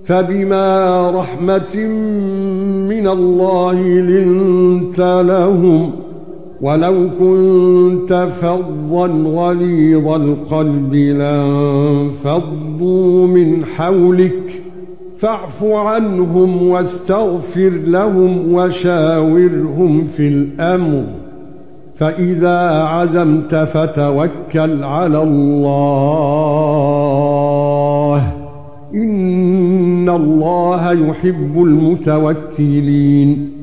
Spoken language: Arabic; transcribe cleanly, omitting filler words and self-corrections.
فبما رحمة من الله لنت لهم ولو كنت فظا غليظ القلب لانفضوا من حولك فاعف عنهم واستغفر لهم وشاورهم في الأمر فإذا عزمت فتوكل على الله إن الله يحب المتوكلين